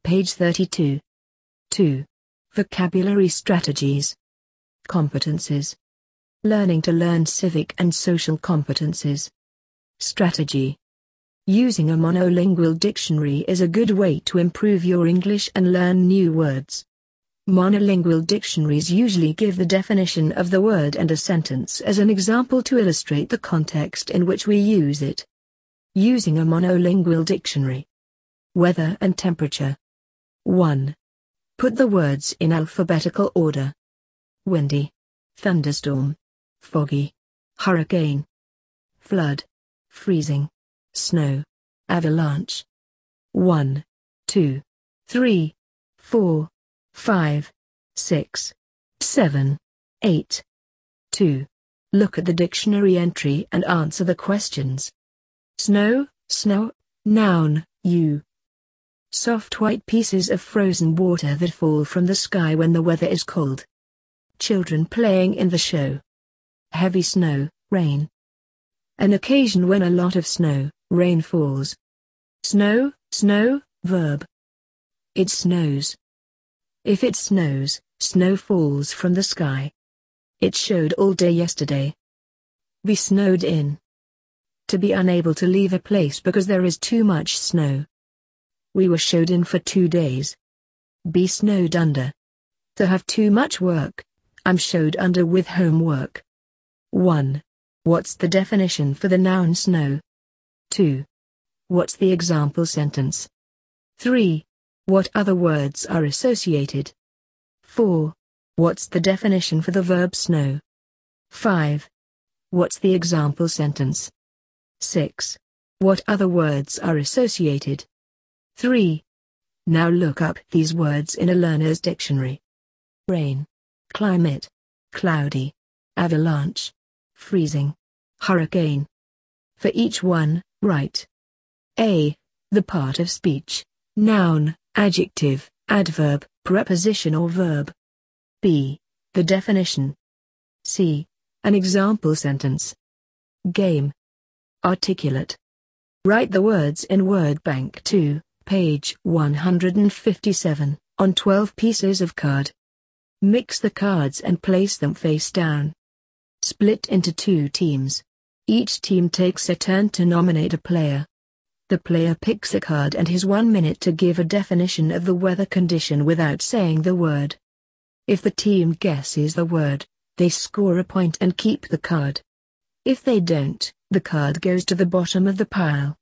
Page 32. 2. Vocabulary strategies. Competences. Learning to learn civic and social competences. Strategy. Using a monolingual dictionary is a good way to improve your English and learn new words. Monolingual dictionaries usually give the definition of the word and a sentence as an example to illustrate the context in which we use it. Using a monolingual dictionary. Weather and temperature. 1. Put the words in alphabetical order. Windy, thunderstorm, foggy, hurricane, flood, freezing, snow, avalanche. 1, 2, 3, 4, 5, 6, 7, 8. 2. Look at the dictionary entry and answer the questions. Snow, snow, noun, you. Soft white pieces of frozen water that fall from the sky when the weather is cold. Children playing in the show. Heavy snow, rain. An occasion when a lot of snow, rain falls. Snow, snow, verb. It snows. If it snows, snow falls from the sky. It showed all day yesterday. Be snowed in. To be unable to leave a place because there is too much snow. We were showed in for 2 days. Be snowed under. To have too much work. I'm showed under with homework. 1. What's the definition for the noun snow? 2. What's the example sentence? 3. What other words are associated? 4. What's the definition for the verb snow? 5. What's the example sentence? 6. What other words are associated? 3. Now look up these words in a learner's dictionary. Rain, climate, cloudy, avalanche, freezing, hurricane. For each one, write A. The part of speech, noun, adjective, adverb, preposition or verb. B. The definition. C. An example sentence. Game. Articulate. Write the words in Word Bank 2, page 157, on 12 pieces of card. Mix the cards and place them face down. Split into 2 teams. Each team takes a turn to nominate a player. The player picks a card and has 1 minute to give a definition of the weather condition without saying the word. If the team guesses the word, they score a point and keep the card. If they don't, the card goes to the bottom of the pile.